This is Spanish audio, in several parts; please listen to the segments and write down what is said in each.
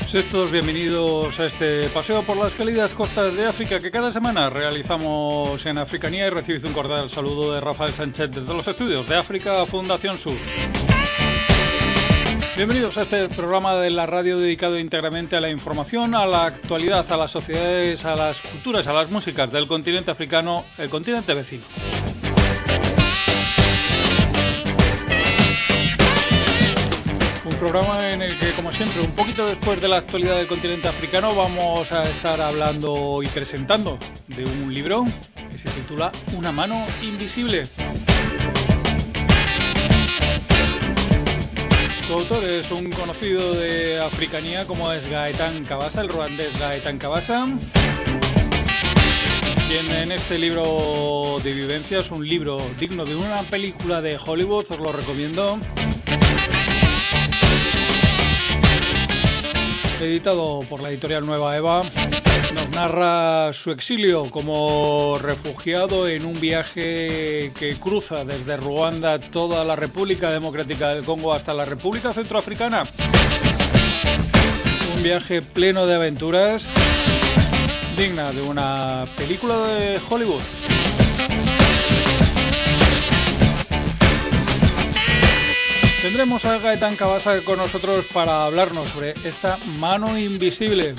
Sed todos bienvenidos a este paseo por las cálidas costas de África que cada semana realizamos en Africanía, y recibid un cordial saludo de Rafael Sánchez desde los estudios de África Fundación Sur. Bienvenidos a este programa de la radio dedicado íntegramente a la información, a la actualidad, a las sociedades, a las culturas, a las músicas del continente africano, el continente vecino. Un programa en el que, como siempre, un poquito después de la actualidad del continente africano, vamos a estar hablando y presentando de un libro que se titula Una mano invisible. Su autor es un conocido de Africanía como es Gaetan Kabasa, el ruandés Gaetan Kabasa, quien en este libro de vivencias, un libro digno de una película de Hollywood, os lo recomiendo, editado por la editorial Nueva Eva, nos narra su exilio como refugiado en un viaje que cruza desde Ruanda toda la República Democrática del Congo hasta la República Centroafricana. Un viaje pleno de aventuras, digna de una película de Hollywood. Tendremos a Gaetan Kabasa con nosotros para hablarnos sobre esta mano invisible.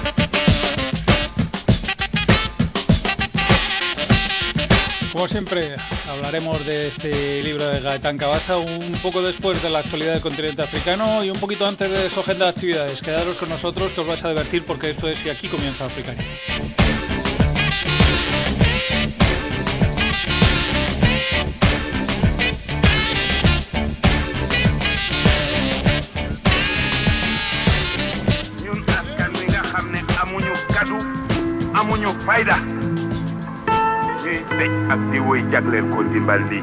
Como siempre, hablaremos de este libro de Gaetan Kabasa un poco después de la actualidad del continente africano y un poquito antes de su agenda de actividades. Quedaros con nosotros que os vais a divertir porque esto es Y aquí comienza Africanía. amuñu fayda ñuy tëj ak di woy jagleel ko ndimbal li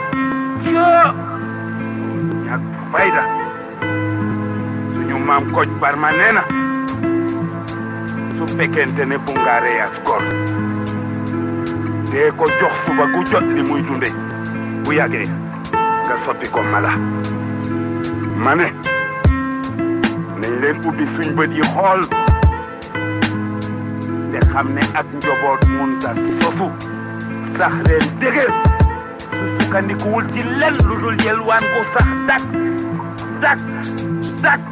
ñak fayda suñu maam Kocc Barma nee na su fekkente ne bu ngaaree as gor dee ko jox suba gu jot li muy dunde bu yàggee nga soppi ko mala ma ne nañ leen ubbi suñ bët yi xool te xam ne ak njaboot munta sosu sax leen dëgër su sukkandikuwul ci lenn lu dul yelwaan ko sax dak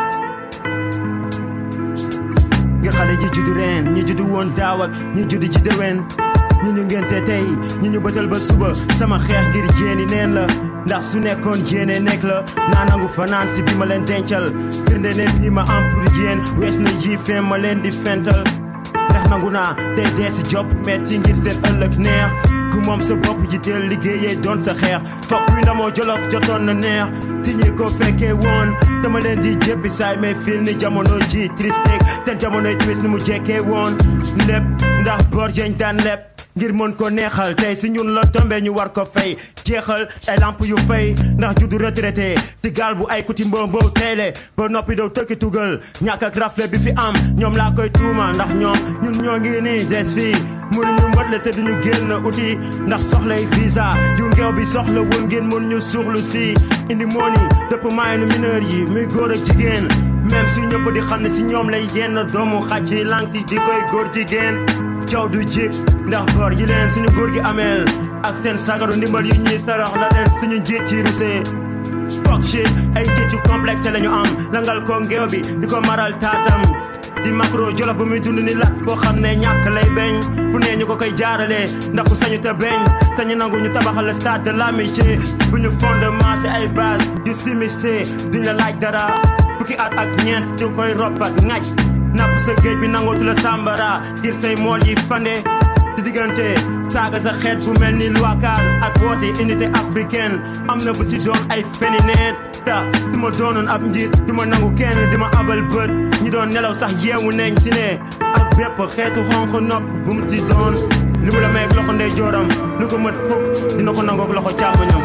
ngir xale yi juddu ren ñi juddu woon daaw ak ñi juddu ci déwén ñi ñu ngente tey ñi ñu bëtal ba suba sama xeex ngir jéeni neen la ndax su nekkoon jéene nekk la naa nangu fanaan si bi ma leen dencal firnde leen ñi ma am pour jéen wees na ji fen ma leen di fental ndax nangu naa day dee si job metti ngir seen ëllëg neex ku moom sa bopp ji teel liggéeyee doon sa xeex topp wi ndamoo jolof jotoon na neex ti ñi ko fekkee woon dama leen di jéppi saay may fil ni jamono ji tristek seen jamonoy twist ni mu jekkee woon lépp ndax bor jeñ daan lépp ngir mën ko neexal tey si ñun la tombé ñu war ko fay jeexal ay lamp yu fay ndax juddu retraité si gaal bu ay kuti mbombo teyle ba noppi daw tëkki tugal ñàkk ak rafle bi fi am ñoom laa koy tuuma ndax ñoom ñun ñoo ngi nii des fii mënuñu motle te duñu génn uti ndax soxlay visa yu ngeew bi soxla woon ngeen mën ñu suuxlu si indi mooni dëpp maaynu mineur yi muy góor ak jigéen même su ñëpp di xam ne si ñoom lay yenn doomu xaj yi lang si di koy góor jigéen coow du jib ndax bor yi leen suñu góor gi ameel ak seen sagaru ndimbal yi ñuy sarax la leen suñu njiit ci rusee fuck shit ay njiit yu complexe lañu am langal ko ngeew bi di ko maral taatam di macro jolof bu muy dund ni lax boo xam ne ñàkk lay beñ bu nee ñu ko koy jaarale ndax ku sañu te beñ sañu nangu ñu tabaxal stade de l'amitié bu ñu fondement si ay base du simiste duñ la laaj dara fukki at ak ñeent ñu koy rob ak ŋaj napp sa géej bi nangootu la sàmbara ngir say mool yi fande di diggante saaga sa xeet bu mel ni luwakaar ak woote unité africaine am na bu si doon ay feni neen ta du ma doonoon ab njiit du ma nangu kenn di ma abal bët ñi doon nelaw sax yeewu neñ si ne ak bépp xeetu xonq nopp bu mu ci doon li mu la meeg loxo ndey jooram lu ko mët fukk dina ko nangoog loxo càmmoñam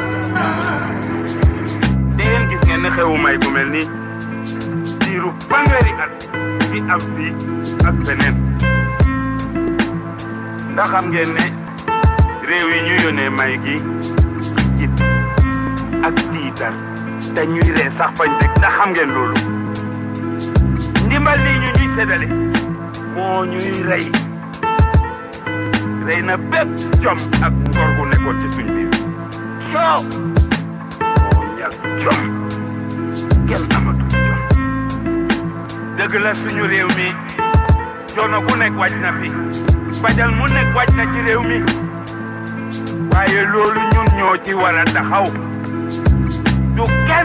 dangeen gis ngeen ne xewu may bu mel ni diiru fanweeri at bi am fii ak feneen ndax xam ngeen ne réew yi ñu yónnee may gi jit ak tiitar te ñuy ree sax fañ dëkk ndax xam ngeen loolu ndimbal li ñu ñuy séddale moo ñuy rey na bépp jom ak ngor gu nekkoon ci suñ biir soo moo ñàkk jom kenn amatul jom dëgg la suñu réew mi coono bu nekk wàcc na fi fajal mu nekk wàcc na ci réew mi waaye loolu ñun ñoo ci war a taxaw du kenn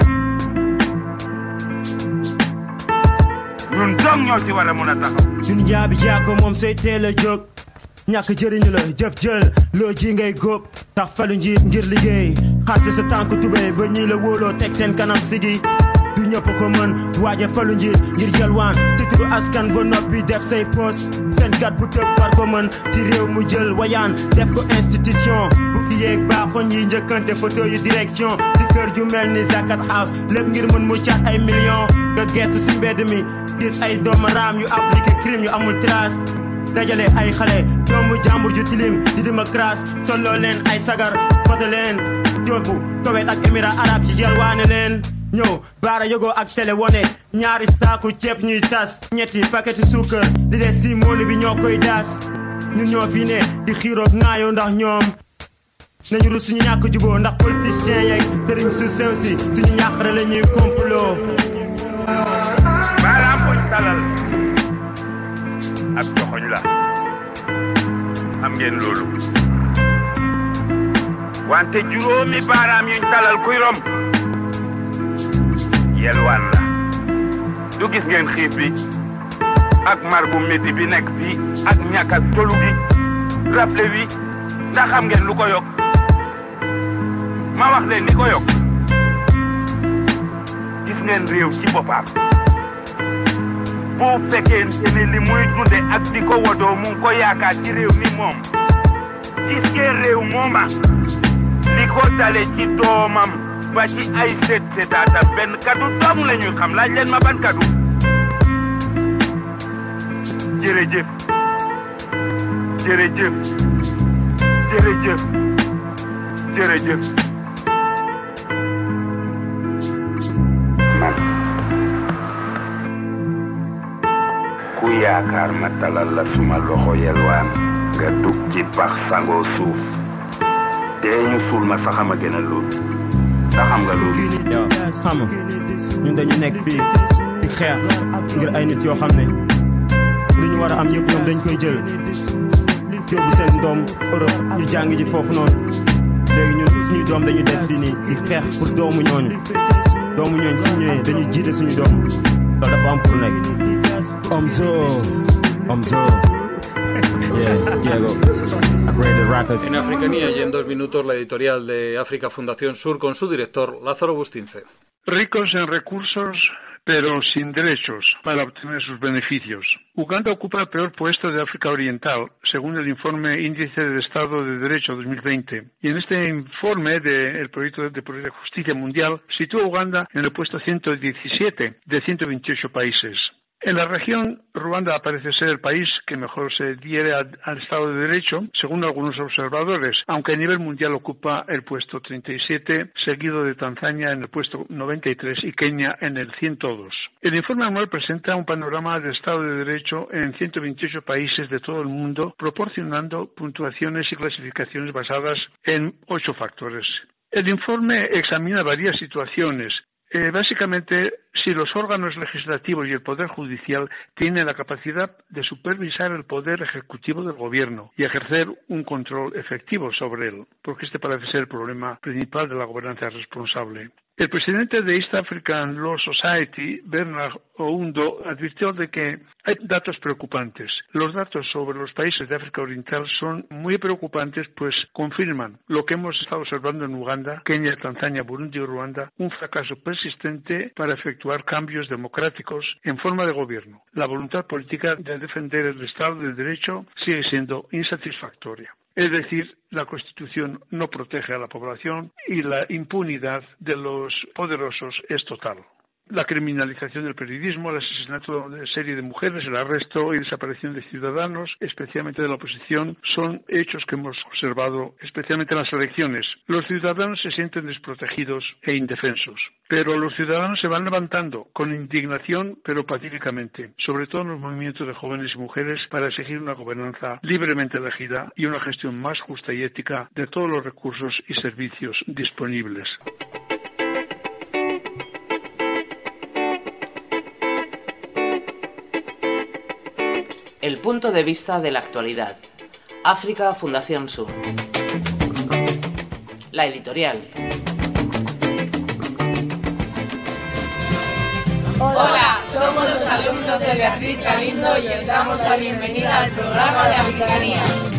ñun dong ñoo ci war a mun a taxaw. ñun jaabi jaako moom say teel a jóg ñàkk jëriñu la jëf jël loo ji ngay góob tax falu njiit ngir liggéey xaase sa tànk tubéy ba ñii la wóoloo teg seen kanam sigi du ñëpp ko mën waaje falu njiit ngir jalwaan ci turu askan ba noppi def say poos fenkat bu tëb war ko mën ci réew mu jël wayaan def ko institution bu fi yeeg baaxoon yi njëkkante photo yu direction ci kër ju mel ni Zakat House lépp ngir mën mu caat ay millions nga gestu si mbedd mi gis ay doomu raam yu appliqué crime yu amul trace dajale ay xale doomu jàmbur ju tilim di démocratie solo leen ay sagar foto leen yóbbu Koweït ak Émirats arabes ci yalwaane leen ñëw baara yogoo ak télé wone ñaari saaku ceeb ñuy tas ñetti paquetu suukar di des si mooli bi ñoo koy daas ñun ñoo fi ne di xiiroog ŋaayoo ndax ñoom nañu rus suñu ñàkk juboo ndax politiciens yeeg sëriñ su sew si suñu ñàqare la ñuy complot baaraam buñ talal ak joxoñ la am ngeen loolu wante juróomi baaraam yuñ talal kuy rom yelwaan la du gis ngeen xiif bi ak mar bu métti bi nekk fii ak ñàkk ak tolu gi rappelé wi ndax xam ngeen lu ko yokk ma wax leen li ko yokk gis ngeen réew ci boppam bu fekkee ne li muy dunde ak di ko wodoo mu ngi ko yaakaar ci réew ni moom gis ngeen réew mooma li ko dale ci doomam ba ci ay seetaata benn kaddu dong la ñuy xam laaj leen ma ban kaddu jërëjëf jërëjëf jërëjëf jërëjëf man ku yaakaar ma talal la suma loxo yelwaan nga dugg ci pax sangoo suuf te ñu suul ma sax ma gën a lool ndax xam nga loolu yow xam ñun dañu nekk fii di xeex ngir ay nit yoo xam ne li ñu war a am yëpp ñoom dañ koy jël yóbbu seen doom Europe ñu jàng ji foofu noonu léegi ñun suñuy doom dañuy des fii nii di xeex pour doomu ñooñu suñu ñëwee dañuy jiite suñu doom loolu dafa am pour nekk Omzo Diego, Upgraded Rappers. En Africanía y en 2 minutos la editorial de África Fundación Sur con su director Lázaro Bustince. Ricos en recursos, pero sin derechos para obtener sus beneficios. Uganda ocupa el peor puesto de África Oriental, según el informe Índice de Estado de Derecho 2020. Y en este informe del Proyecto de Justicia Mundial sitúa a Uganda en el puesto 117 de 128 países. En la región, Ruanda parece ser el país que mejor se adhiere al Estado de Derecho, según algunos observadores, aunque a nivel mundial ocupa el puesto 37, seguido de Tanzania en el puesto 93 y Kenia en el 102. El informe anual presenta un panorama del Estado de Derecho en 128 países de todo el mundo, proporcionando puntuaciones y clasificaciones basadas en 8 factores. El informe examina varias situaciones. Básicamente, si los órganos legislativos y el Poder Judicial tienen la capacidad de supervisar el poder ejecutivo del gobierno y ejercer un control efectivo sobre él, porque este parece ser el problema principal de la gobernanza responsable. El presidente de East African Law Society, Bernard Oundo, advirtió de que hay datos preocupantes. Los datos sobre los países de África Oriental son muy preocupantes, pues confirman lo que hemos estado observando en Uganda, Kenia, Tanzania, Burundi y Ruanda, un fracaso persistente para efectuar cambios democráticos en forma de gobierno. La voluntad política de defender el Estado de Derecho sigue siendo insatisfactoria. Es decir, la Constitución no protege a la población y la impunidad de los poderosos es total. la criminalización del periodismo, el asesinato de serie de mujeres, el arresto y desaparición de ciudadanos, especialmente de la oposición, son hechos que hemos observado, especialmente en las elecciones. Los ciudadanos se sienten desprotegidos e indefensos, pero los ciudadanos se van levantando con indignación, pero pacíficamente, sobre todo en los movimientos de jóvenes y mujeres, para exigir una gobernanza libremente elegida y una gestión más justa y ética de todos los recursos y servicios disponibles. El punto de vista de la actualidad. África Fundación Sur. La editorial. Hola, somos los alumnos de Beatriz Galindo y os damos la bienvenida al programa de Africanía.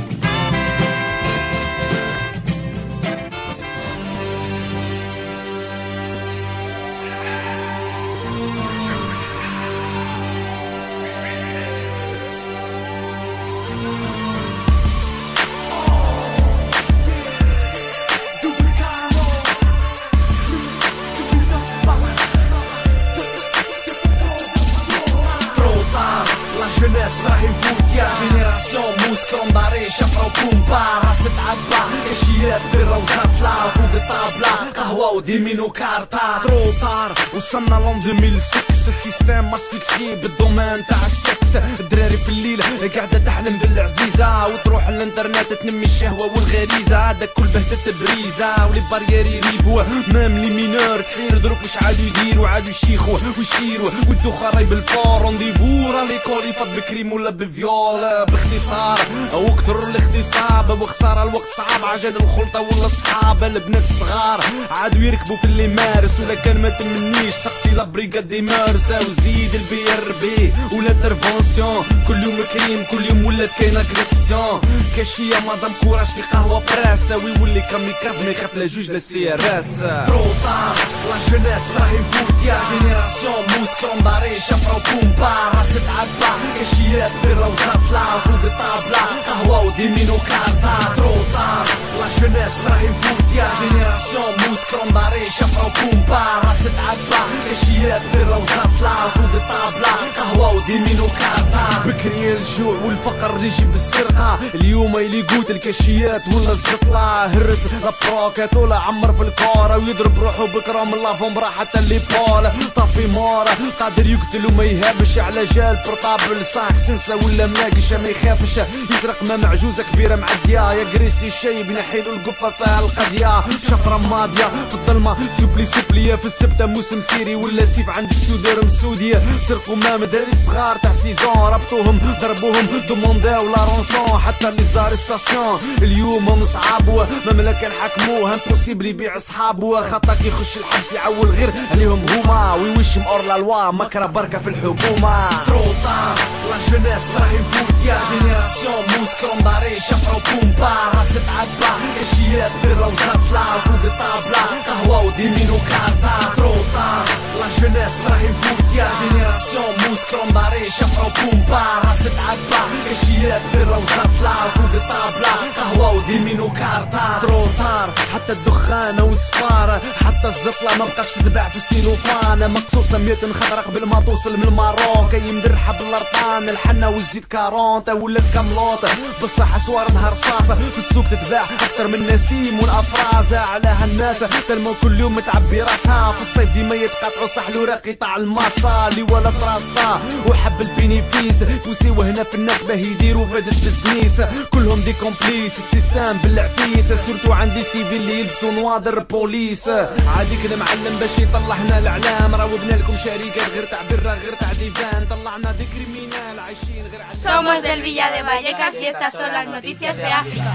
راح يفوت يا جينيراسيون موس كرومباري شفرة وبومبا راس تعبى كاشيات برا وزاطلة فوق الطابلة قهوة وديمين وكارتا تروطار وصلنا لون 2006 السيستم اسفكسي بالدومين تاع السكس الدراري في الليل قاعدة تحلم بالعزيزة وتروح الانترنت تنمي الشهوة والغريزة هذا كل بهتة بريزة ولي باريير يريبوا مام لي مينور تحير دروك واش عادو يديروا عادو يشيخوا ويشيروا والدوخة راي بالفور رونديفو راه ليكول يفض بكريم ولا بفيول باختصار وكثر الاغتصاب وخسارة الوقت صعب عجل الخلطة ولا الصحاب البنات الصغار عادو يركبوا في اللي مارس ولا كان ما تمنيش سقسي لابريكاد دي مارسة وزيد البي ار بي ولا ترفونسيون كل يوم كريم كل يوم ولات كاين اغريسيون كاشية مادام كوراج في قهوة براسة ويولي كاميكاز ما يخاف لا جوج لا سي ار اس تروطار لا جونيس راهي نفوت يا جينيراسيون موس كرومباري شفرة وبومبا راس تعبى كاشيات برا وزاطلة فوق الطابلة قهوة وديمين وكارتا تروطار لا جونيس راهي نفوت يا جينيراسيون موس كرومباري شفرة وبومبا راس تعبى كاشيات برا وزاطلة فوق الطابلة قهوة وديمين وكارتا بكري الجوع والفقر اللي يجيب السرقة اليوم اللي قوت الكاشيات ولا الزطلة هرس لابروكات ولا عمر في الكورة ويضرب روحه بكرة من لافومبرا حتى اللي بول طافي مورا قادر يقتل وما يهابش على جال بورطابل ساك سنسة ولا مناقش ما يخافش يسرق ما معجوزة كبيرة معدية يا قريسي الشايب ينحيلو القفة فيها القضية شفرة ماضية في الظلمة سوبلي في السبتة موسم سيري ولا سيف عند السودور مسودية سرقوا ما مداري صغار تاع سيزون ربطوهم ضربوهم دومونداو لا رونسون حتى لي زارستاسيون اليوم هم صعاب مملكة نحكموه امبوسيبل يبيع صحابو خاطر يخش الحبس يعول غير عليهم هما ويوشم اور لا لوا مكره بركة في الحكومة تروطار لا جونيس راهي نفوت يا جينيراسيون موس كرومباري شفرة وبومبا راس تعبى كاشيات برا وزاطلة فوق الطابلة قهوة وديمين وكارتا تروطار لا جونيس راهي نفوت يا جينيراسيون موس كرومباري شفرة وبومبا راس تعبى كاشيات برا وزاطلة فوق الطابلة قهوة وديمين وكارتا تروطار حتى الدخان والسفارة حتى الزطلة ما بقاش تتباع في السيلوفان مقصوصة 100 خضرة قبل ما توصل من الماروك يمدرحة بالارطان الحنة والزيت كارونتا ولا الكاملوط بصح اسوار نهار رصاصة في السوق تتباع اكتر من نسيم والافرازة على هالناس تلمو كل يوم متعبي راسها في الصيف ديما يتقطعوا صحلو راه قطاع الماصة اللي ولا تراسا وحب البينيفيس يوسيو هنا في الناس باه يديروا فاد البزنيس كلهم دي كومبليس السيستم بالعفيس سورتو عندي سيفي اللي يلبسوا نواضر بوليس عادي كده معلم باش يطلع هنا الاعلام راوبنا لكم شركات غير تاع برا غير تاع ديفان طلعنا دي كريمينال عايشين غير Somos del Villa de Vallecas y estas son las noticias de África.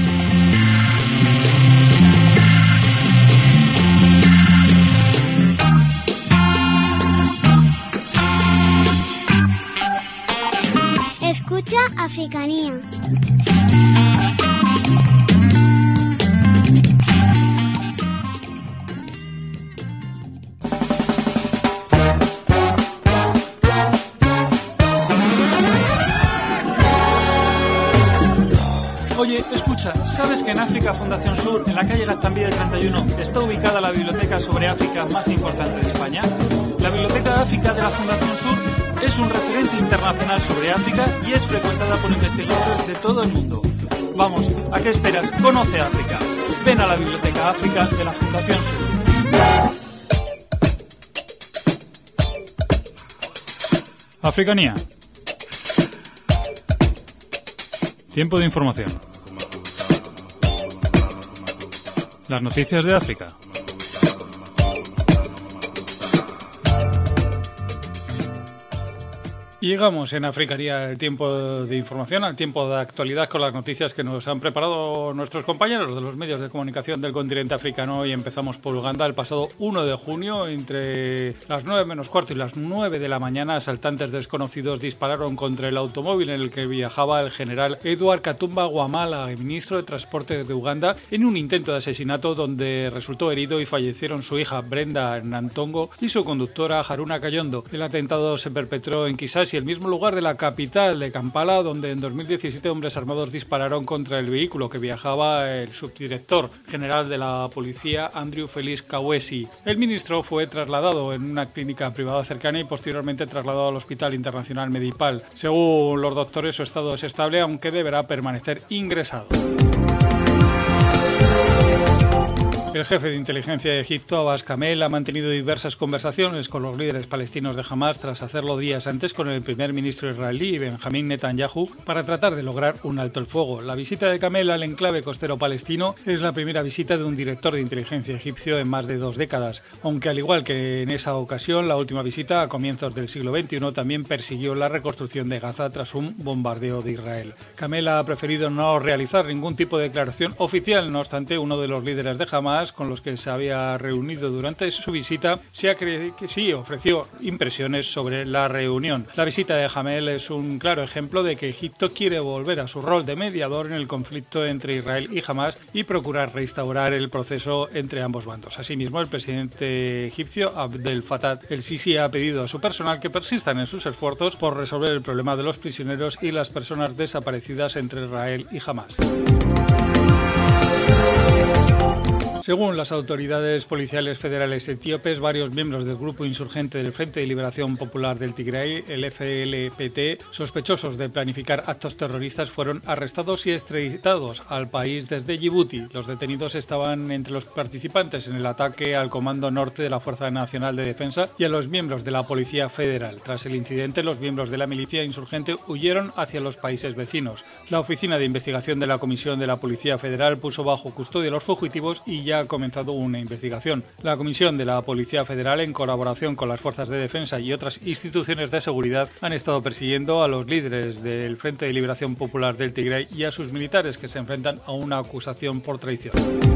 Escucha Africanía. Oye, escucha, cosa, ¿sabes que en África Fundación Sur, en la calle Gaztambide 31, está ubicada la biblioteca sobre África más importante de España? La Biblioteca de África de la Fundación Sur es un referente internacional sobre África y es frecuentada por investigadores de todo el mundo. Vamos, ¿a qué esperas? Conoce África. Ven a la Biblioteca África de la Fundación Sur. Africanía. Tiempo de información. Las noticias de África. Y llegamos en Africanía al tiempo de información, al tiempo de actualidad con las noticias que nos han preparado nuestros compañeros de los medios de comunicación del continente africano. Y empezamos por Uganda. El pasado 1 de junio, entre las 9 menos cuarto y las 9 de la mañana, asaltantes desconocidos dispararon contra el automóvil en el que viajaba el general Edward Katumba Wamala, ministro de Transportes de Uganda, en un intento de asesinato donde resultó herido y fallecieron su hija Brenda Nantongo y su conductora Haruna Kayondo. El atentado se perpetró en Kisasi, el mismo lugar de la capital de Kampala, donde en 2017 hombres armados dispararon contra el vehículo que viajaba el subdirector general de la policía, Andrew Felix Kawesi. El ministro fue trasladado en una clínica privada cercana y posteriormente trasladado al Hospital Internacional Medipal. Según los doctores, su estado es estable, aunque deberá permanecer ingresado. El jefe de inteligencia de Egipto, Abbas Kamel, ha mantenido diversas conversaciones con los líderes palestinos de Hamas tras hacerlo días antes con el primer ministro israelí, Benjamín Netanyahu, para tratar de lograr un alto el fuego. La visita de Kamel al enclave costero palestino es la primera visita de un director de inteligencia egipcio en más de 2 décadas, aunque al igual que en esa ocasión, la última visita a comienzos del siglo XXI también persiguió la reconstrucción de Gaza tras un bombardeo de Israel. Kamel ha preferido no realizar ningún tipo de declaración oficial. No obstante, uno de los líderes de Hamas con los que se había reunido durante su visita sí ofreció impresiones sobre la reunión. La visita de Kamel es un claro ejemplo de que Egipto quiere volver a su rol de mediador en el conflicto entre Israel y Hamas y procurar restaurar el proceso entre ambos bandos. Asimismo, el presidente egipcio Abdel Fattah el-Sisi ha pedido a su personal que persistan en sus esfuerzos por resolver el problema de los prisioneros y las personas desaparecidas entre Israel y Hamas. Según las autoridades policiales federales etíopes, varios miembros del grupo insurgente del Frente de Liberación Popular del Tigray, el FLPT, sospechosos de planificar actos terroristas, fueron arrestados y extraditados al país desde Djibouti. Los detenidos estaban entre los participantes en el ataque al Comando Norte de la Fuerza Nacional de Defensa y a los miembros de la Policía Federal. Tras el incidente, los miembros de la milicia insurgente huyeron hacia los países vecinos. La Oficina de Investigación de la Comisión de la Policía Federal puso bajo custodia a los fugitivos y ya ha comenzado una investigación. La Comisión de la Policía Federal, en colaboración con las fuerzas de defensa y otras instituciones de seguridad, han estado persiguiendo a los líderes del Frente de Liberación Popular del Tigray y a sus militares que se enfrentan a una acusación por traición.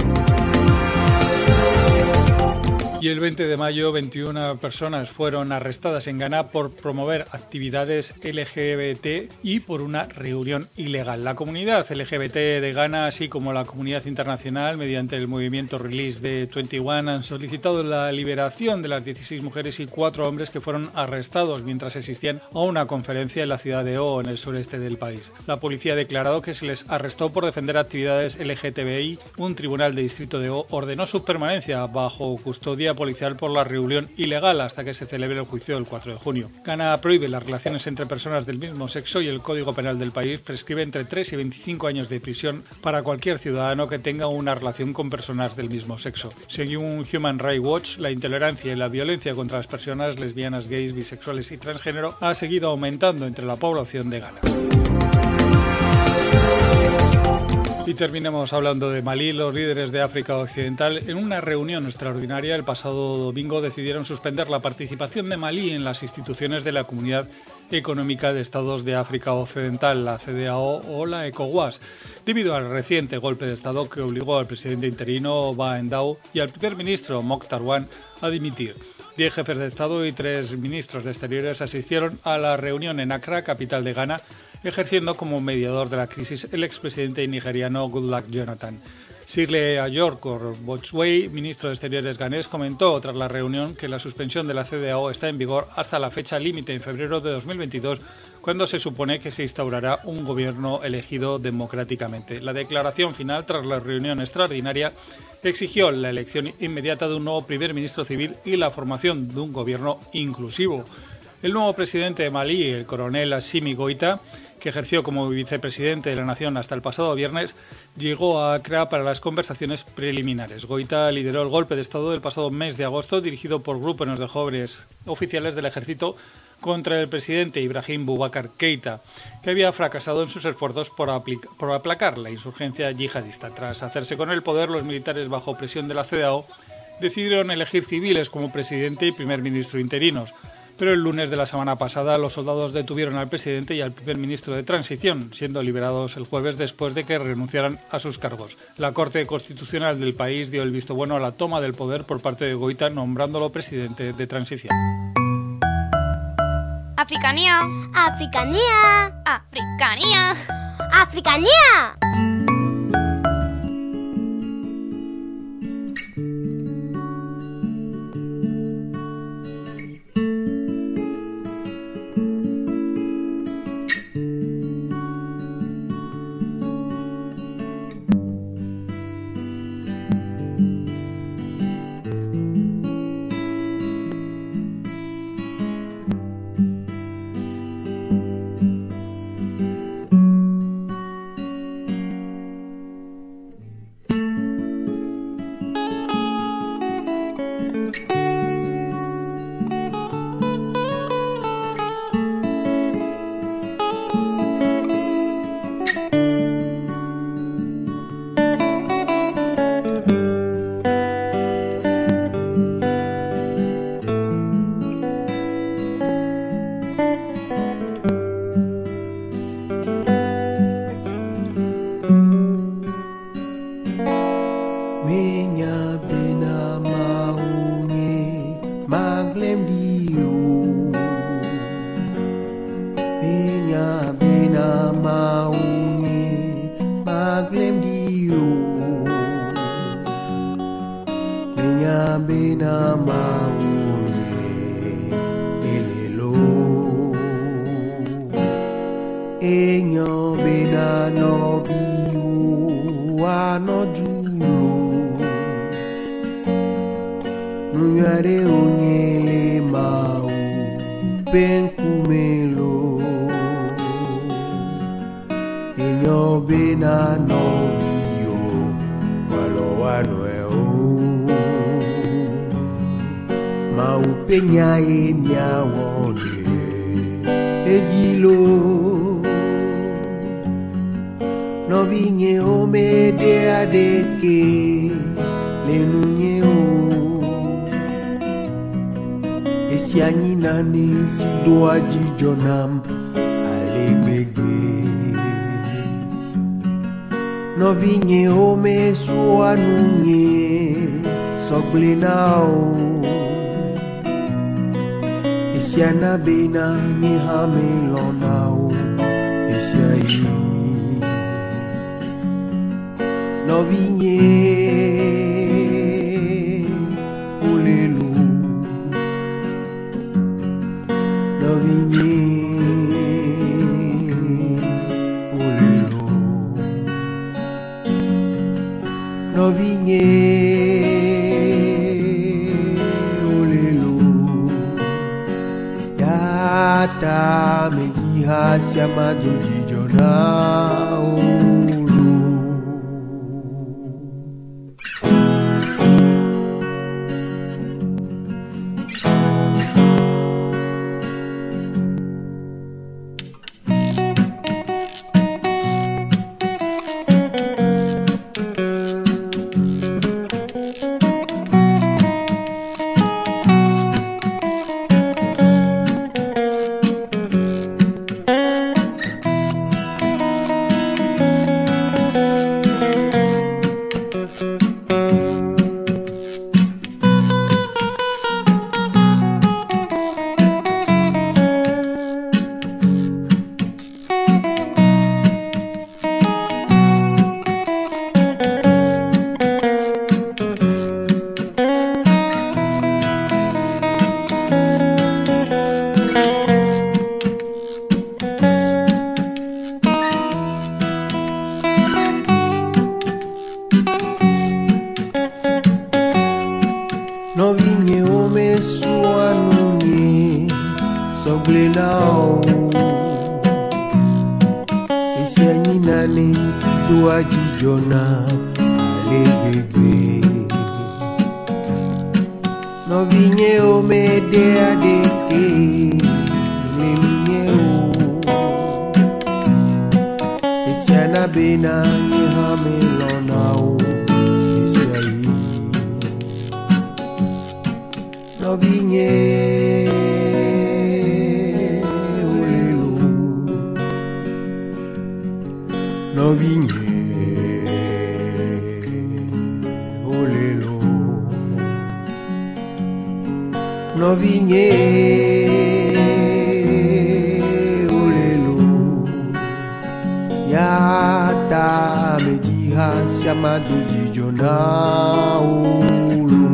Y el 20 de mayo, 21 personas fueron arrestadas en Ghana por promover actividades LGBT y por una reunión ilegal. La comunidad LGBT de Ghana, así como la comunidad internacional, mediante el movimiento Release de 21, han solicitado la liberación de las 16 mujeres y 4 hombres que fueron arrestados mientras asistían a una conferencia en la ciudad de O, en el sureste del país. La policía ha declarado que se les arrestó por defender actividades LGTBI. Un tribunal de distrito de O ordenó su permanencia bajo custodia policial por la reunión ilegal hasta que se celebre el juicio del 4 de junio. Ghana prohíbe las relaciones entre personas del mismo sexo y el Código Penal del país prescribe entre 3 y 25 años de prisión para cualquier ciudadano que tenga una relación con personas del mismo sexo. Según Human Rights Watch, la intolerancia y la violencia contra las personas lesbianas, gays, bisexuales y transgénero ha seguido aumentando entre la población de Ghana. Y terminamos hablando de Malí. Los líderes de África Occidental, en una reunión extraordinaria el pasado domingo, decidieron suspender la participación de Malí en las instituciones de la Comunidad Económica de Estados de África Occidental, la CEDEAO o la ECOWAS, debido al reciente golpe de Estado que obligó al presidente interino Ba Endao y al primer ministro Mokhtar Wan a dimitir. 10 jefes de Estado y 3 ministros de Exteriores asistieron a la reunión en Accra, capital de Ghana, ejerciendo como mediador de la crisis el expresidente nigeriano Goodluck Jonathan. Sirle Ayorkor Bochwey, ministro de Exteriores ganés, comentó tras la reunión que la suspensión de la CEDEAO está en vigor hasta la fecha límite en febrero de 2022, cuando se supone que se instaurará un gobierno elegido democráticamente. La declaración final tras la reunión extraordinaria exigió la elección inmediata de un nuevo primer ministro civil y la formación de un gobierno inclusivo. El nuevo presidente de Malí, el coronel Assimi Goïta, que ejerció como vicepresidente de la nación hasta el pasado viernes, llegó a Accra para las conversaciones preliminares. Goïta lideró el golpe de Estado del pasado mes de agosto, dirigido por grupos de jóvenes oficiales del ejército contra el presidente Ibrahim Boubacar Keïta, que había fracasado en sus esfuerzos por aplacar la insurgencia yihadista. Tras hacerse con el poder, los militares, bajo presión de la CEDEAO, decidieron elegir civiles como presidente y primer ministro interinos. Pero el lunes de la semana pasada los soldados detuvieron al presidente y al primer ministro de transición, siendo liberados el jueves después de que renunciaran a sus cargos. La Corte Constitucional del país dio el visto bueno a la toma del poder por parte de Goïta, nombrándolo presidente de transición. Africanía. Africanía. Africanía. Africanía. Isiana bena ni hamelonao Isiai No vigne Ulelu No vigne Ulelu No vigne Ta me diha siama do Jonao. no vinye ome suanunye sogle nao esi anyinane sido ajijona ale bebe no vinye ome de adeke le minye o esi anabena ye hamelona o esi ayi no vinye olelo no vinye olelo no vinye olelo yata mejiha siamado jijona ulu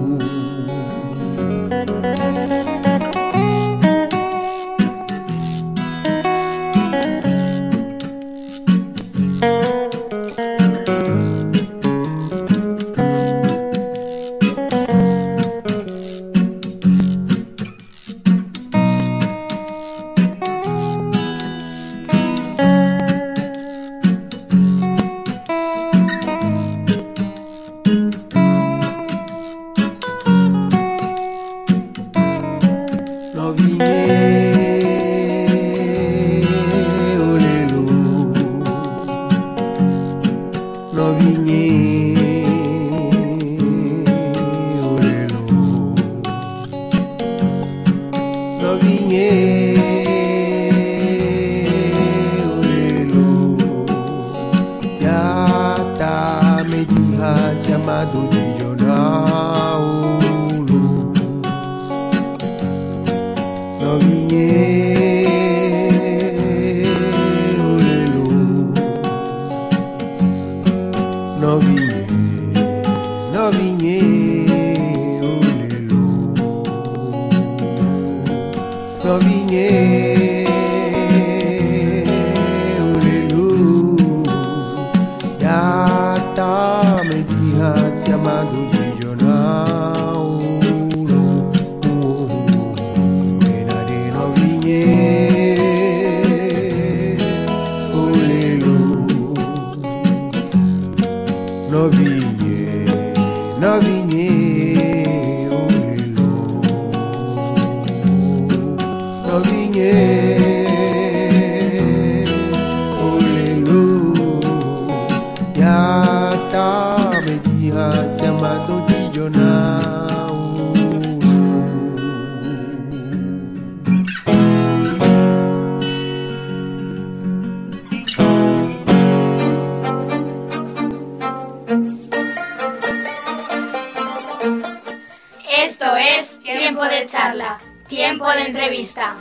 Esto es Tiempo de Charla, Tiempo de Entrevista.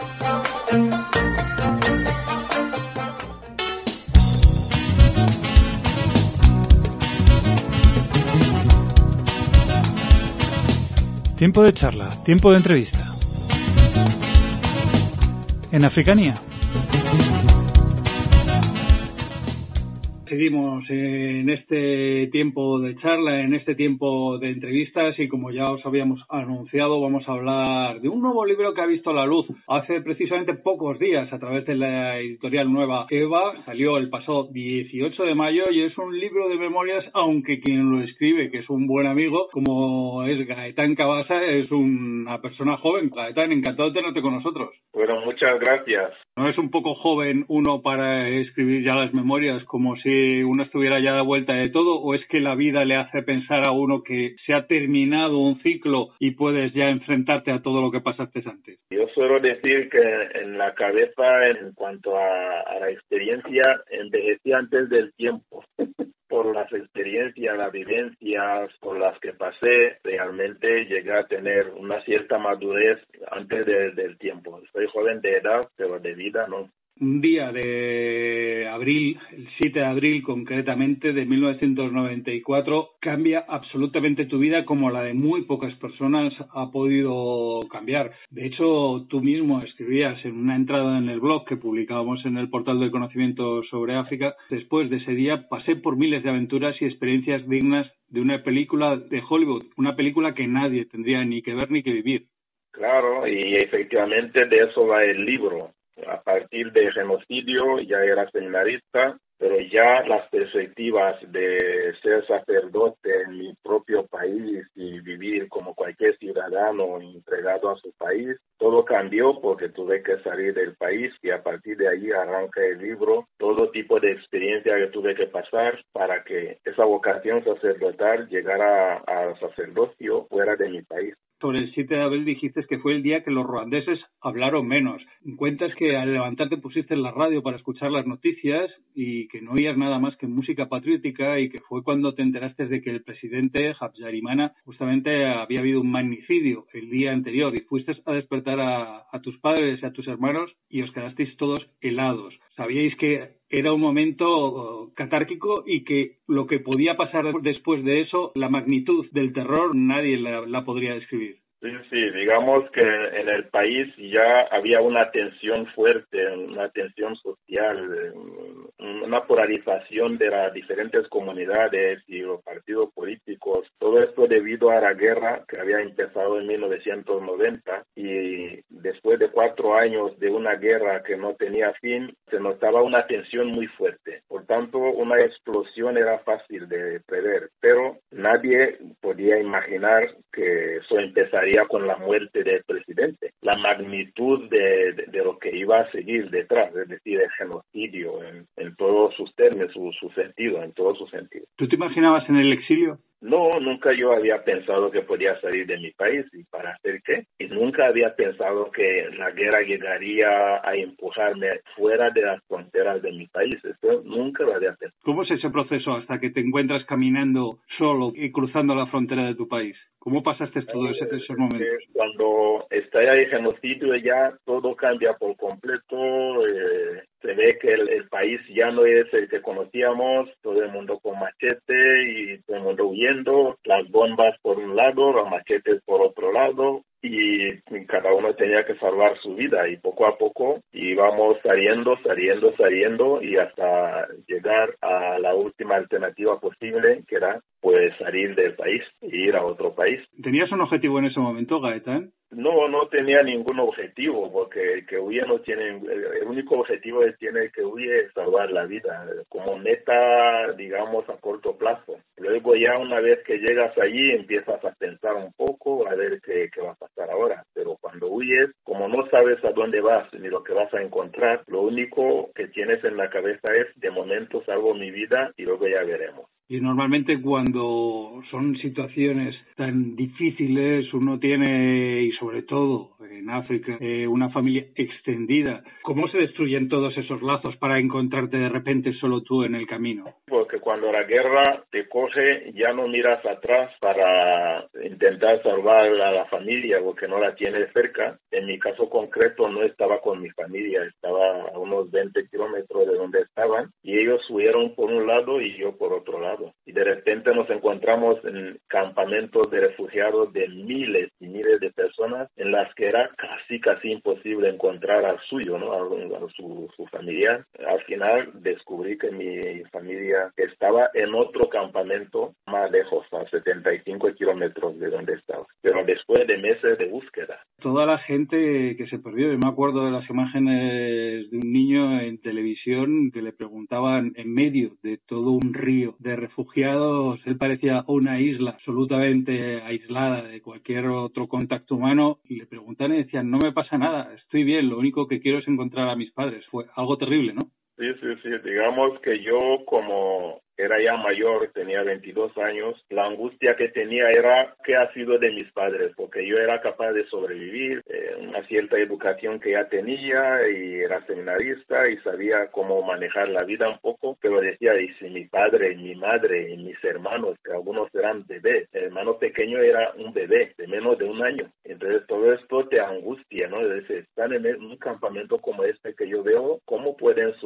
Tiempo de charla, tiempo de entrevista. En Africanía. Seguimos en este tiempo de charla, en este tiempo de entrevistas y como ya os habíamos anunciado vamos a hablar de un nuevo libro que ha visto la luz hace precisamente pocos días a través de la editorial Nueva Eva. Salió el pasado 18 de mayo y es un libro de memorias, aunque quien lo escribe, que es un buen amigo, como es Gaetán Cabasa, es una persona joven. Gaetán, encantado de tenerte con nosotros. Bueno, muchas gracias. ¿No es un poco joven uno para escribir ya las memorias como si uno estuviera ya de vuelta de todo, o es que la vida le hace pensar a uno que se ha terminado un ciclo y puedes ya enfrentarte a todo lo que pasaste antes? Yo suelo decir que en la cabeza, en cuanto a la experiencia, envejecí antes del tiempo. Por las experiencias, las vivencias por las que pasé, realmente llegué a tener una cierta madurez antes del tiempo. Soy joven de edad, pero de vida no. Un día de abril, el 7 de abril concretamente de 1994, cambia absolutamente tu vida como la de muy pocas personas ha podido cambiar. De hecho, tú mismo escribías en una entrada en el blog que publicábamos en el portal del conocimiento sobre África: después de ese día pasé por miles de aventuras y experiencias dignas de una película de Hollywood, una película que nadie tendría ni que ver ni que vivir. Claro, y efectivamente de eso va el libro. A partir de genocidio ya era seminarista, pero ya las perspectivas de ser sacerdote en mi propio país y vivir como cualquier ciudadano entregado a su país, todo cambió porque tuve que salir del país, y a partir de ahí arranca el libro, todo tipo de experiencia que tuve que pasar para que esa vocación sacerdotal llegara al sacerdocio fuera de mi país. Sobre el 7 de abril dijiste que fue el día que los ruandeses hablaron menos. Cuentas que al levantarte pusiste en la radio para escuchar las noticias y que no oías nada más que música patriótica, y que fue cuando te enteraste de que el presidente Habyarimana justamente había habido un magnicidio el día anterior, y fuiste a despertar a tus padres y a tus hermanos y os quedasteis todos helados. Sabíais que era un momento catárquico y que lo que podía pasar después de eso, la magnitud del terror, nadie la podría describir. Sí, digamos que en el país ya había una tensión fuerte, una tensión social, una polarización de las diferentes comunidades y los partidos políticos. Todo esto debido a la guerra que había empezado en 1990, y después de 4 años de una guerra que no tenía fin, se notaba una tensión muy fuerte. Por tanto, una explosión era fácil de prever, pero nadie podía imaginar que eso empezaría con la muerte del presidente. La magnitud de lo que iba a seguir detrás, es decir, el genocidio en todos sus términos, su sentido, en todo su sentido. ¿Tú te imaginabas en el exilio? No, nunca yo había pensado que podía salir de mi país. ¿Y para hacer qué? Y nunca había pensado que la guerra llegaría a empujarme fuera de las fronteras de mi país. Eso nunca lo había pensado. ¿Cómo es ese proceso hasta que te encuentras caminando solo y cruzando la frontera de tu país? ¿Cómo pasaste todos esos momentos? Cuando estalla el genocidio ya todo cambia por completo. Se ve que el país ya no es el que conocíamos, todo el mundo con machete y todo el mundo huyendo, las bombas por un lado, los machetes por otro lado, y cada uno tenía que salvar su vida, y poco a poco íbamos saliendo y hasta llegar a la última alternativa posible, que era pues salir del país e ir a otro país. ¿Tenías un objetivo en ese momento, Gaetán? No tenía ningún objetivo, porque el que huye no tiene, el único objetivo que tiene que huye es salvar la vida, como meta, digamos, a corto plazo. Luego ya una vez que llegas allí empiezas a pensar un poco a ver qué va a pasar ahora, pero cuando huyes, como no sabes a dónde vas ni lo que vas a encontrar, lo único que tienes en la cabeza es: de momento salvo mi vida y luego ya veremos. Y normalmente cuando son situaciones tan difíciles, uno tiene, y sobre todo en África, una familia extendida. ¿Cómo se destruyen todos esos lazos para encontrarte de repente solo tú en el camino? Porque cuando la guerra te coge, ya no miras atrás para intentar salvar a la familia, porque no la tienes cerca. En mi caso concreto no estaba con mi familia, estaba a unos 20 kilómetros de donde estaban, y ellos huyeron por un lado y yo por otro lado. Y de repente nos encontramos en campamentos de refugiados de miles y miles de personas, en las que era casi imposible encontrar al suyo, ¿no? A su familiar. Al final descubrí que mi familia estaba en otro campamento más lejos, a 75 kilómetros de donde estaba, pero después de meses de búsqueda. Toda la gente que se perdió, yo me acuerdo de las imágenes de un niño en televisión que le preguntaban, en medio de todo un río de refugiados, él parecía una isla absolutamente aislada de cualquier otro contacto humano, y le preguntaban y decían: no me pasa nada, estoy bien, lo único que quiero es encontrar a mis padres. Fue algo terrible, ¿no? Sí, digamos que yo, como era ya mayor, tenía 22 años, la angustia que tenía era qué ha sido de mis padres, porque yo era capaz de sobrevivir, una cierta educación que ya tenía, y era seminarista y sabía cómo manejar la vida un poco, pero decía: y si mi padre, y mi madre, y mis hermanos, que algunos eran bebés, el hermano pequeño era un bebé de menos de 1 año, entonces todo esto te angustia, ¿no? Están en un campamento como este que yo veo, ¿cómo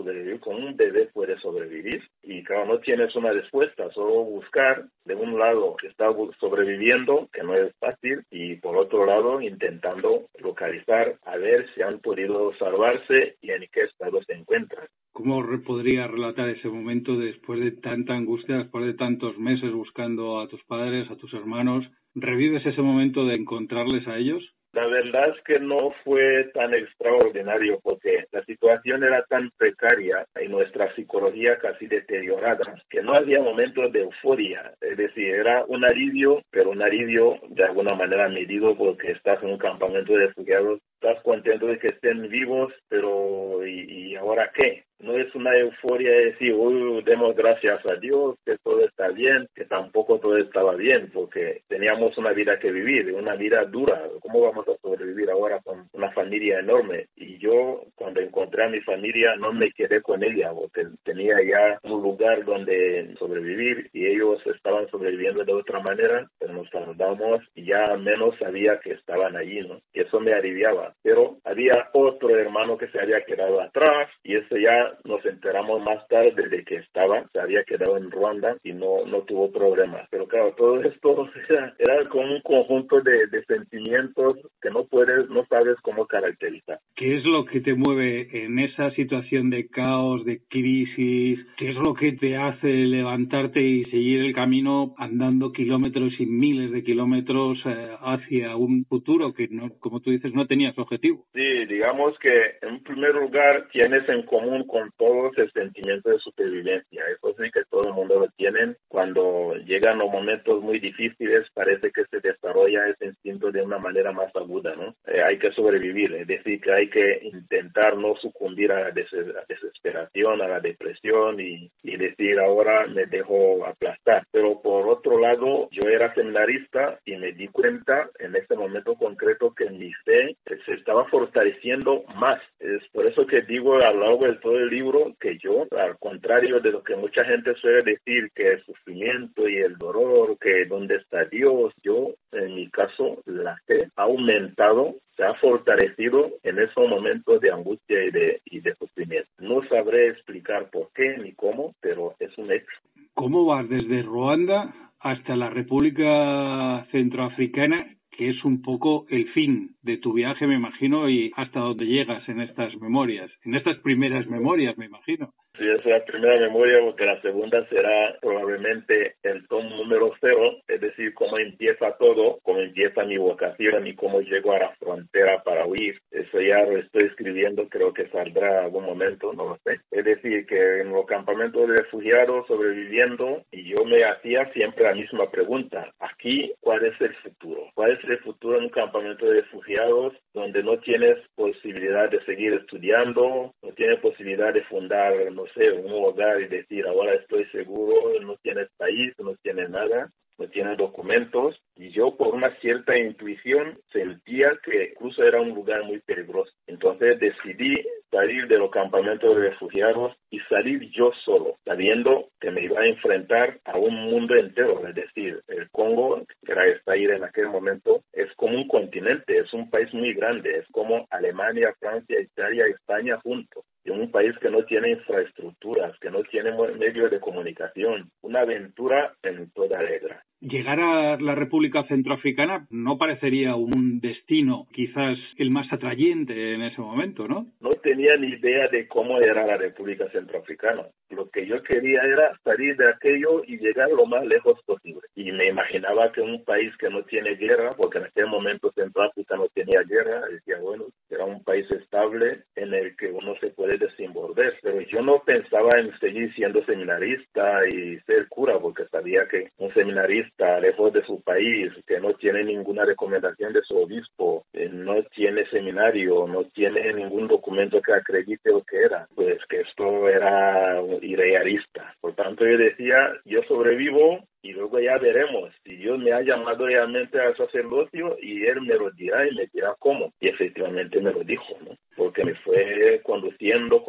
sobrevivir, como un bebé puede sobrevivir. Y claro, no tienes una respuesta, solo buscar de un lado que está sobreviviendo, que no es fácil, y por otro lado intentando localizar a ver si han podido salvarse y en qué estado se encuentran. ¿Cómo podría relatar ese momento después de tanta angustia, después de tantos meses buscando a tus padres, a tus hermanos? ¿Revives ese momento de encontrarles a ellos? La verdad es que no fue tan extraordinario porque la situación era tan precaria y nuestra psicología casi deteriorada que no había momentos de euforia. Es decir, era un alivio, pero un alivio de alguna manera medido porque estás en un campamento de refugiados, estás contento de que estén vivos, pero ¿y ahora qué? No es una euforia de decir, demos gracias a Dios, que todo está bien, que tampoco todo estaba bien, porque teníamos una vida que vivir, una vida dura. ¿Cómo vamos a sobrevivir ahora con una familia enorme? Y yo, cuando encontré a mi familia, no me quedé con ella, porque tenía ya un lugar donde sobrevivir y ellos estaban sobreviviendo de otra manera, pero nos saludamos y ya al menos sabía que estaban allí, ¿no? Y eso me aliviaba. Pero había otro hermano que se había quedado atrás y eso ya nos enteramos más tarde de que se había quedado en Ruanda y no tuvo problemas. Pero claro, todo esto era como un conjunto de sentimientos que no sabes cómo caracterizar. ¿Qué es lo que te mueve en esa situación de caos, de crisis? ¿Qué es lo que te hace levantarte y seguir el camino andando kilómetros y miles de kilómetros hacia un futuro que, no, como tú dices, no tenías objetivo? Sí, digamos que en primer lugar tienes en común con todos el sentimiento de supervivencia. Eso sí que todo el mundo lo tiene. Cuando llegan los momentos muy difíciles, parece que se desarrolla ese instinto de una manera más aguda, ¿no? Hay que sobrevivir, es decir, que hay que intentar no sucumbir a la desesperación, a la depresión y decir ahora me dejo aplastar. Pero por otro lado, yo era seminarista y me di cuenta en este momento concreto que mi fe se estaba fortaleciendo más. Es por eso que digo a lo largo de todo el libro que yo, al contrario de lo que mucha gente suele decir, que el sufrimiento y el dolor, que dónde está Dios, yo, en mi caso, la fe ha aumentado, se ha fortalecido en esos momentos de angustia y de sufrimiento. No sabré explicar por qué ni cómo, pero es un hecho. ¿Cómo vas desde Ruanda hasta la República Centroafricana, que es un poco el fin de tu viaje, me imagino, y hasta dónde llegas en estas memorias, en estas primeras memorias, me imagino? Sí, esa es la primera memoria, porque la segunda será probablemente el tomo número 0, es decir, cómo empieza todo, cómo empieza mi vocación y cómo llego a la frontera para huir. Eso ya lo estoy escribiendo, creo que saldrá algún momento, no lo sé. Es decir, que en los campamentos de refugiados, sobreviviendo, y yo me hacía siempre la misma pregunta. Aquí, ¿cuál es el futuro? ¿Cuál es el futuro en un campamento de refugiados donde no tienes posibilidad de seguir estudiando, no tienes posibilidad de fundar, no sé, un hogar y decir ahora estoy seguro, no tienes país, no tienes nada, no tienes documentos? Y yo por una cierta intuición sentía que incluso era un lugar muy peligroso. Entonces decidí salir de los campamentos de refugiados y salir yo solo, sabiendo que me iba a enfrentar a un mundo entero. Es decir, el Congo, que era el país en aquel momento, es como un continente, es un país muy grande, es como Alemania, Francia, Italia, España juntos. Y un país que no tiene infraestructuras, que no tiene medios de comunicación. Una aventura en toda regla. Llegar a la República Centroafricana no parecería un destino quizás el más atrayente en ese momento, ¿no? No tenía ni idea de cómo era la República Centroafricana. Lo que yo quería era salir de aquello y llegar lo más lejos posible. Y me imaginaba que un país que no tiene guerra, porque en aquel momento Centroáfrica no tenía guerra, decía, bueno, era un país estable en el que uno se puede desenvolver. Pero yo no pensaba en seguir siendo seminarista y ser cura, porque sabía que un seminarista lejos de su país, que no tiene ninguna recomendación de su obispo, no tiene seminario, no tiene ningún documento que acredite lo que era, pues que esto era irrealista. Por tanto, yo decía, yo sobrevivo y luego ya veremos si Dios me ha llamado realmente al sacerdocio y Él me lo dirá y me dirá cómo. Y efectivamente me lo dijo, ¿no? Porque me fue conduciendo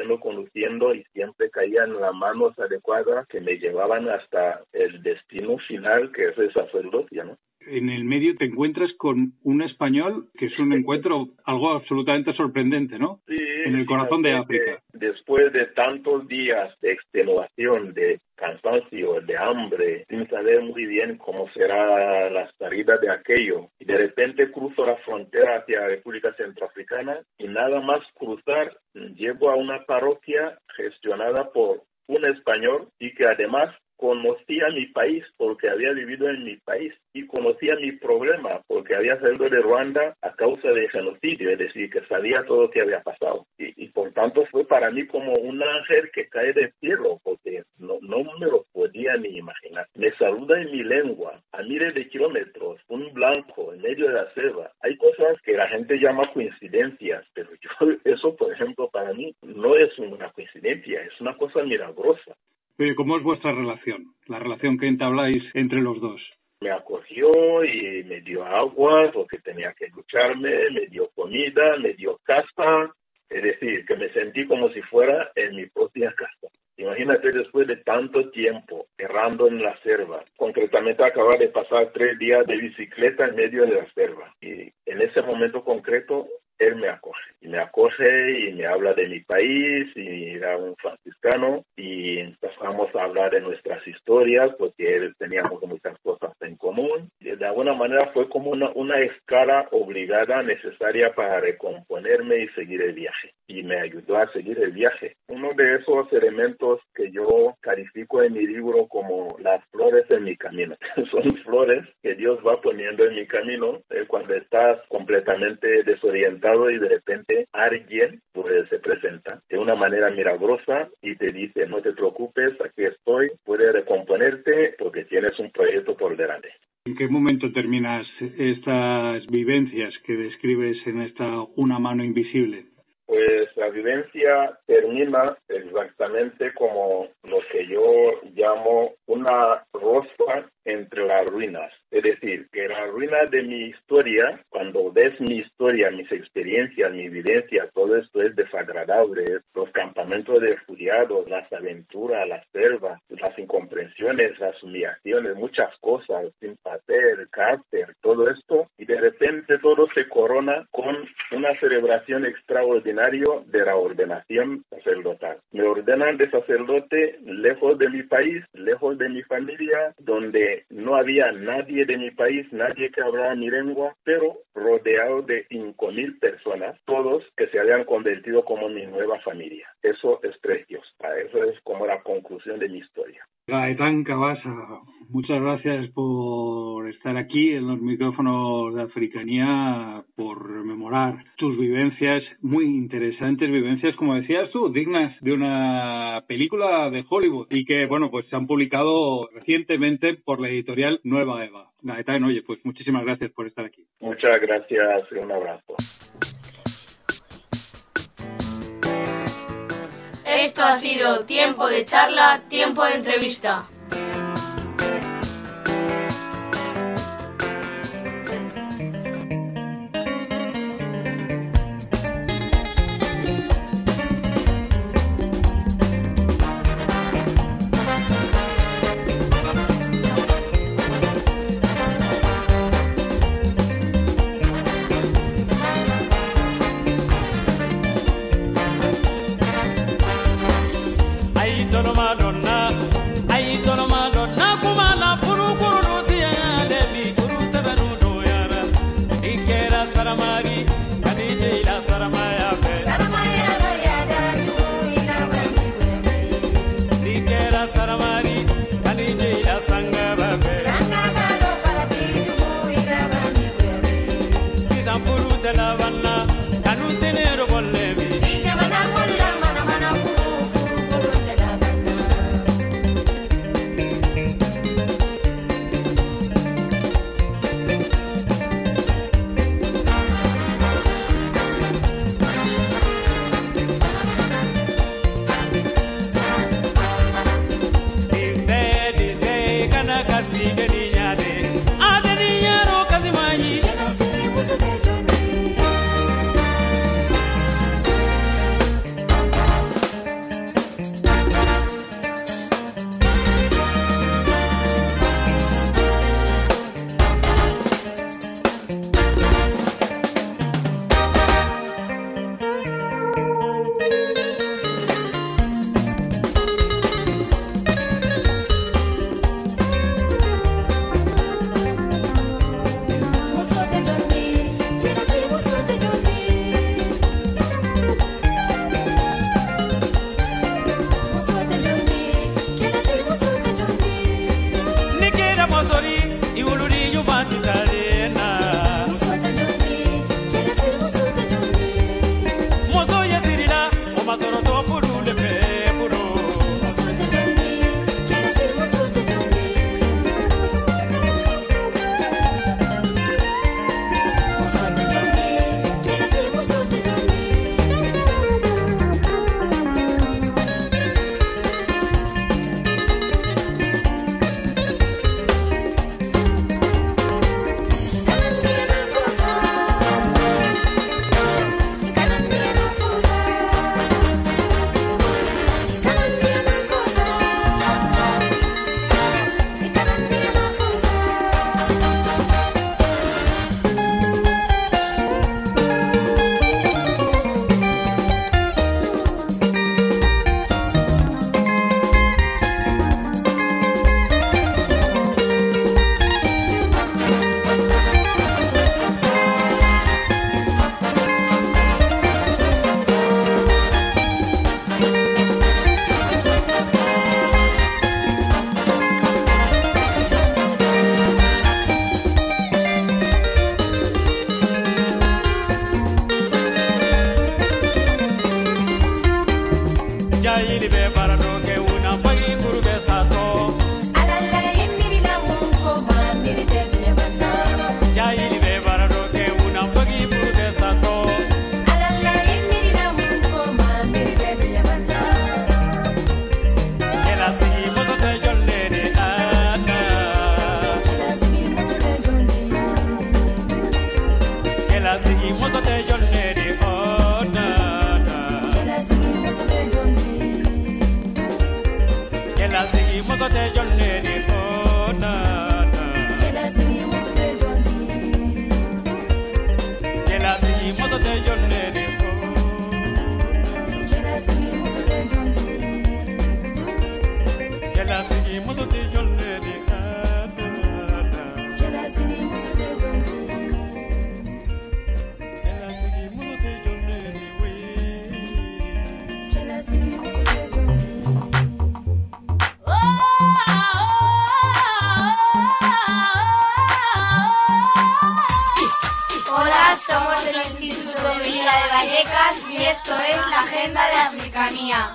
y siempre caía en las manos adecuadas que me llevaban hasta el destino final, que es el sacerdocio, ¿no? En el medio te encuentras con un español que es un encuentro algo absolutamente sorprendente, ¿no? Sí, en el corazón de África. después de tantos días de extenuación, de cansancio, de hambre, sin saber muy bien cómo será la salida de aquello, y de repente cruzo la frontera hacia República Centroafricana y nada más cruzar, llego a una parroquia gestionada por un español y que además conocía mi país porque había vivido en mi país y conocía mi problema porque había salido de Ruanda a causa de genocidio, es decir, que sabía todo lo que había pasado. Y por tanto fue para mí como un ángel que cae del cielo porque no me lo podía ni imaginar. Me saluda en mi lengua, a miles de kilómetros, un blanco en medio de la selva. Hay cosas que la gente llama coincidencias, pero yo eso, por ejemplo, para mí no es una coincidencia, es una cosa milagrosa. ¿Cómo es vuestra relación? La relación que entabláis entre los dos. Me acogió y me dio agua porque tenía que ducharme, me dio comida, me dio casa. Es decir, que me sentí como si fuera en mi propia casa. Imagínate después de tanto tiempo errando en la selva. Concretamente acababa de pasar 3 días de bicicleta en medio de la selva. Y en ese momento concreto, él me acoge. Y me acoge y me habla de mi país, y era un franciscano, y empezamos a hablar de nuestras historias, porque teníamos muchas cosas en común. Y de alguna manera fue como una escala obligada, necesaria para recomponerme y seguir el viaje. Y me ayudó a seguir el viaje. Uno de esos elementos que yo califico en mi libro como las flores en mi camino. Son flores que Dios va poniendo en mi camino cuando estás completamente desorientado y de repente alguien pues se presenta de una manera milagrosa y te dice: no te preocupes, aquí estoy, puedes recomponerte porque tienes un proyecto por delante. ¿En qué momento terminas estas vivencias que describes en esta Una mano invisible? Pues la vivencia termina exactamente como lo que yo llamo una rosa entre las ruinas. Es decir, que la ruina de mi historia, cuando ves mi historia, mis experiencias, mi vivencia, todo esto es desagradable. Los campamentos de refugiados, las aventuras, las selvas, las incomprensiones, las humillaciones, muchas cosas, sin papel, cárcel, todo esto. Y de repente todo se corona con una celebración extraordinaria de la ordenación sacerdotal. Me ordenan de sacerdote lejos de mi país, lejos de mi familia, donde no había nadie de mi país, nadie que hablara mi lengua, pero rodeado de 5,000 personas, todos que se habían convertido como mi nueva familia. Eso es precioso. Eso es como la conclusión de mi historia. Gaetán Cabasa, muchas gracias por estar aquí en los micrófonos de Africanía, por rememorar tus vivencias, muy interesantes vivencias, como decías tú, dignas de una película de Hollywood y que, bueno, pues se han publicado recientemente por la editorial Nueva Eva. Gaetán, oye, pues muchísimas gracias por estar aquí. Muchas gracias y un abrazo. Esto ha sido Tiempo de Charla, Tiempo de Entrevista. que la seguimos de John Neri, oh na na. Que la seguimos de John Neri. Que la seguimos de John Neri, oh na na. Que la seguimos de John Neri. Que la seguimos de John Neri, oh. Que la seguimos de John Neri. Que la seguimos de John Neri, ah na na. Que la seguimos de John Neri. Que la seguimos de John Neri, we. Que la seguimos de John Neri. Hola, somos del Instituto de Villa de Vallecas y esto es la Agenda de Africanía.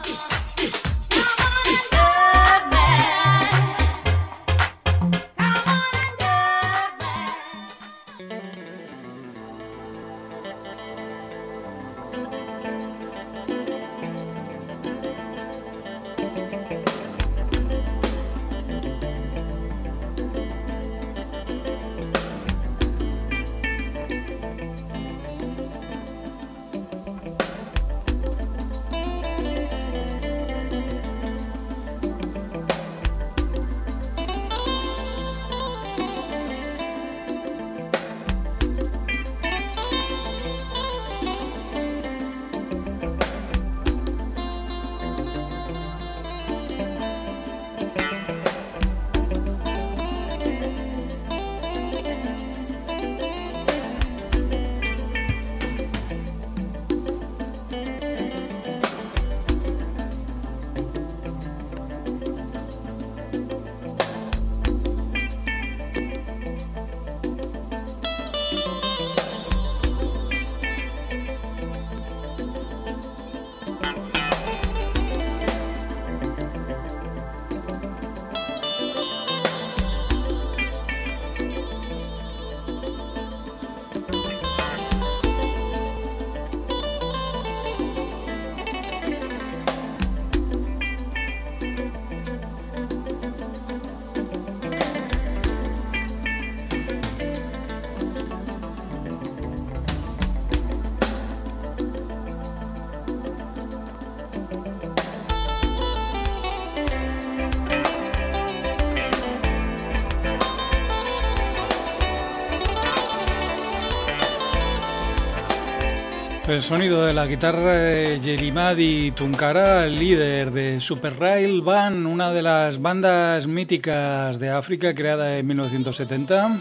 El sonido de la guitarra de Yelimadi Tunkara, líder de Super Rail Band, una de las bandas míticas de África creada en 1970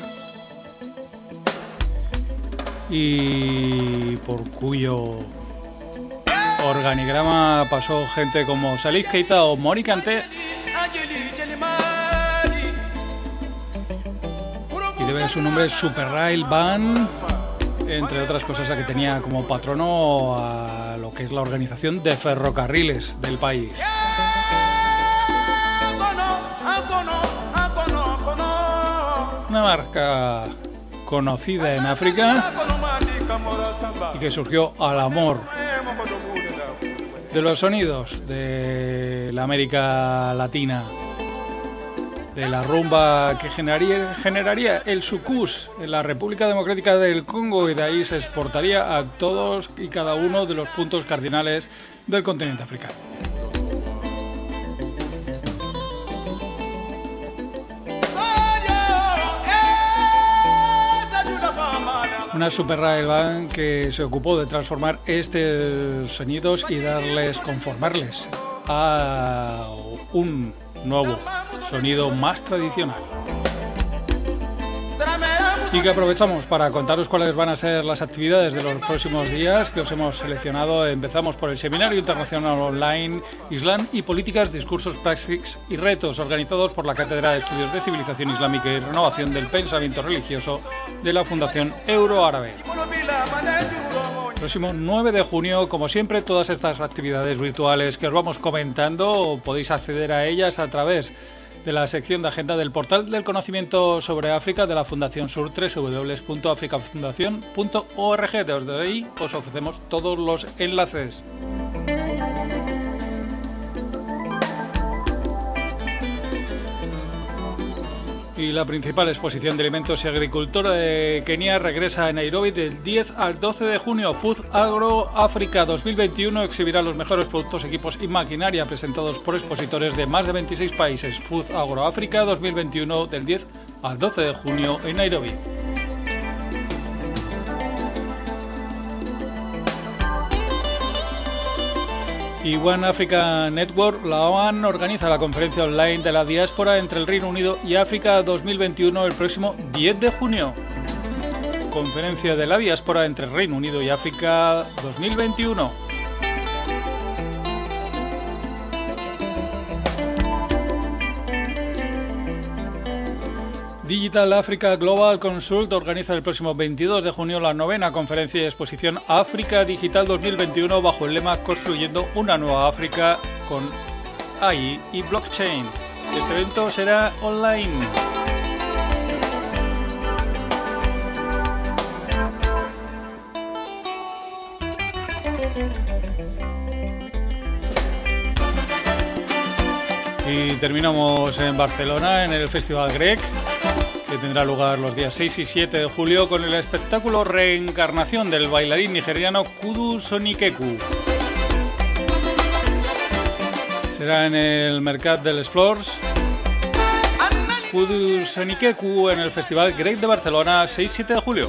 y por cuyo organigrama pasó gente como Salif Keita o Mori Kanté, y debe su nombre Super Rail Band, entre otras cosas a que tenía como patrono a lo que es la organización de ferrocarriles del país. Una marca conocida en África y que surgió al amor de los sonidos de la América Latina, de la rumba que generaría el soukous en la República Democrática del Congo, y de ahí se exportaría a todos y cada uno de los puntos cardinales del continente africano. Una Super Rail Band que se ocupó de transformar estos sonidos y conformarles a un nuevo sonido más tradicional. Y que aprovechamos para contaros cuáles van a ser las actividades de los próximos días que os hemos seleccionado. Empezamos por el Seminario Internacional Online Islam y Políticas, Discursos, Praxis y Retos, organizados por la Cátedra de Estudios de Civilización Islámica y Renovación del Pensamiento Religioso de la Fundación Euroárabe. Próximo 9 de junio, como siempre, todas estas actividades virtuales que os vamos comentando, podéis acceder a ellas a través de la sección de agenda del portal del conocimiento sobre África de la Fundación Sur, www.africafundacion.org. Desde ahí os ofrecemos todos los enlaces. Y la principal exposición de alimentos y agricultura de Kenia regresa a Nairobi del 10 al 12 de junio. Food Agro África 2021 exhibirá los mejores productos, equipos y maquinaria presentados por expositores de más de 26 países. Food Agro África 2021 del 10 al 12 de junio en Nairobi. Y One Africa Network, la OAN, organiza la conferencia online de la diáspora entre el Reino Unido y África 2021 el próximo 10 de junio. Conferencia de la diáspora entre el Reino Unido y África 2021. Digital Africa Global Consult organiza el próximo 22 de junio la 9ª conferencia y exposición África Digital 2021 bajo el lema Construyendo una nueva África con AI y Blockchain. Este evento será online. Y terminamos en Barcelona en el Festival Grec, que tendrá lugar los días 6 y 7 de julio con el espectáculo Reencarnación del bailarín nigeriano Kudu Sonikeku. Será en el Mercat dels Flors. Kudu Sonikeku en el Festival Grec de Barcelona 6-7 de julio.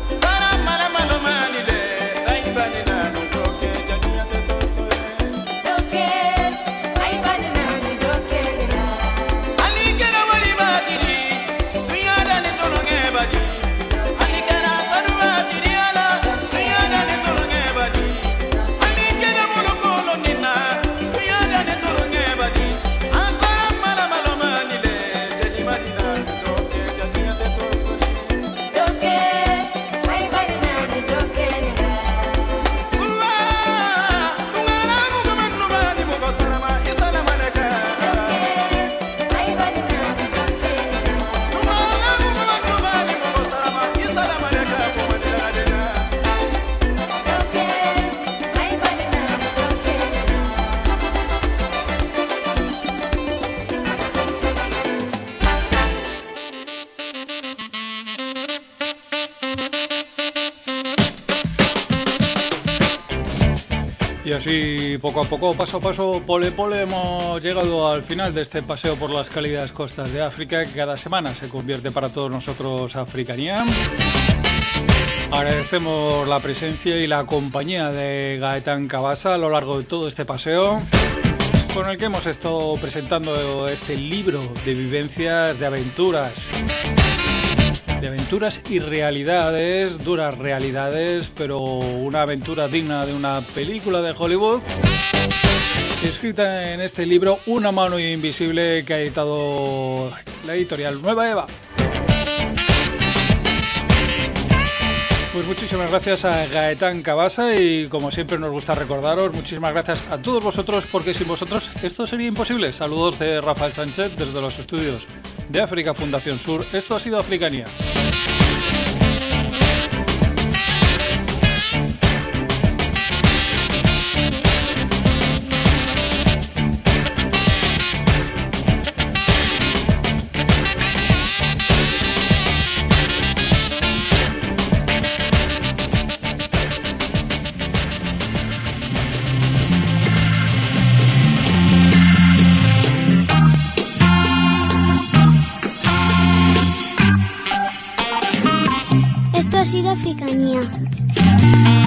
Y así, poco a poco, paso a paso, pole pole, hemos llegado al final de este paseo por las cálidas costas de África, que cada semana se convierte para todos nosotros Africanía. Agradecemos la presencia y la compañía de Gaetán Cabasa a lo largo de todo este paseo, con el que hemos estado presentando este libro de vivencias, de aventuras y realidades, duras realidades, pero una aventura digna de una película de Hollywood, escrita en este libro Una mano invisible, que ha editado la editorial Nueva Eva. Pues muchísimas gracias a Gaetán Cabasa y, como siempre nos gusta recordaros, muchísimas gracias a todos vosotros, porque sin vosotros esto sería imposible. Saludos de Rafael Sánchez desde los estudios de África Fundación Sur. Esto ha sido Africanía. Esto ha sido Africanía.